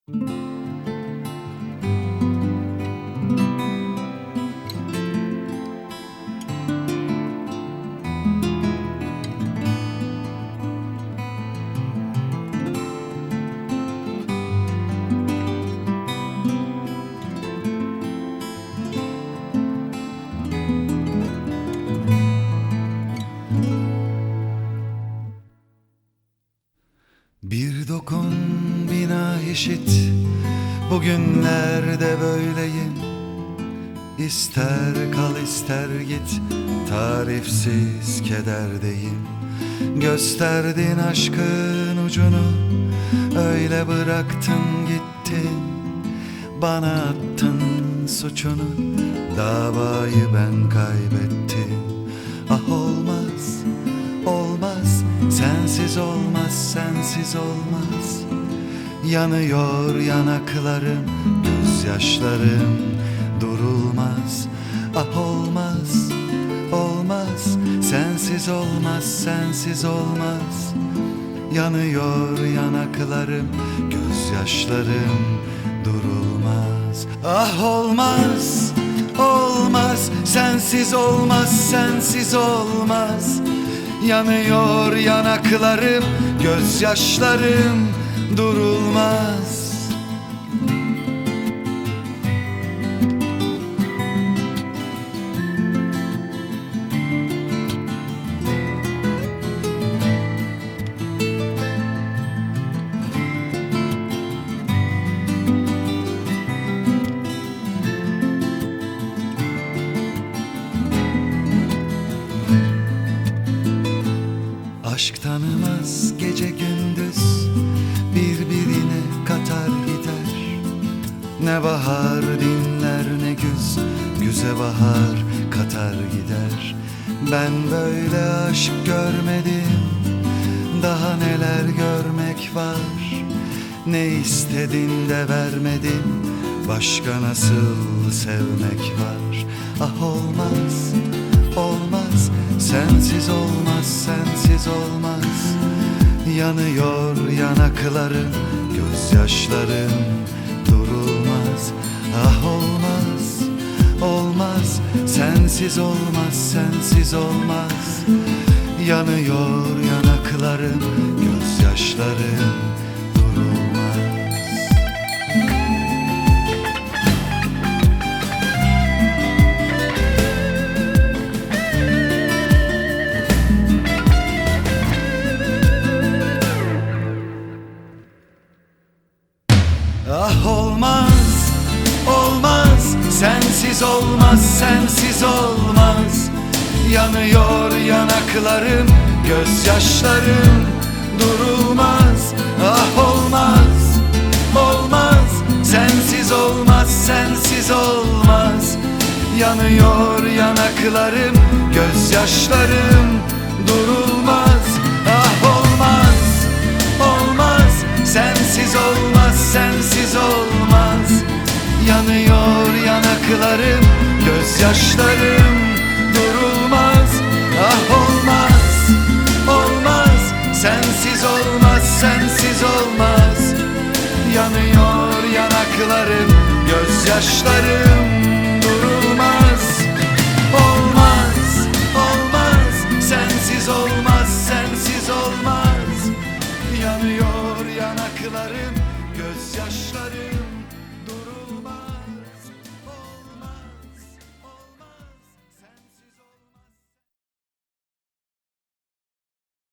Bir dokun bina eşit, bugünlerde böyleyim. İster kal ister git, tarifsiz kederdeyim. Gösterdin aşkın ucunu, öyle bıraktın gittin. Bana attın suçunu, davayı ben kaybettim. Ah olmaz, olmaz, sensiz olmaz, sensiz olmaz. Yanıyor yanaklarım, gözyaşlarım durulmaz. Ah olmaz, olmaz, sensiz olmaz, sensiz olmaz. Yanıyor yanaklarım, gözyaşlarım durulmaz. Ah olmaz, olmaz, sensiz olmaz, sensiz olmaz. Yanıyor yanaklarım, gözyaşlarım durulmaz. Aşk tanımaz gece gündüz, birbirine katar gider. Ne bahar dinler ne güz, güze bahar katar gider. Ben böyle aşk görmedim, daha neler görmek var. Ne istedin de vermedim, başka nasıl sevmek var. Ah olmaz, olmaz, sensiz olmaz, sensiz olmaz. Yanıyor yanaklarım, gözyaşlarım durulmaz. Ah olmaz, olmaz, sensiz olmaz, sensiz olmaz. Yanıyor yanaklarım, gözyaşlarım durulmaz. Ah olmaz, olmaz, sensiz olmaz, sensiz olmaz. Yanıyor yanaklarım, gözyaşlarım durulmaz. Ah olmaz, olmaz, sensiz olmaz, sensiz olmaz. Yanıyor yanaklarım, gözyaşlarım durulmaz. Ah olmaz, olmaz, sensiz olmaz, sensiz olmaz. Yanıyor yanaklarım, gözyaşlarım durulmaz. Ah olmaz, olmaz, sensiz olmaz, sensiz olmaz. Yanıyor yanaklarım, gözyaşlarım durulmaz. Olmaz, olmaz, sensiz olmaz, sensiz olmaz. Yanıyor yanaklarım, gözyaşlarım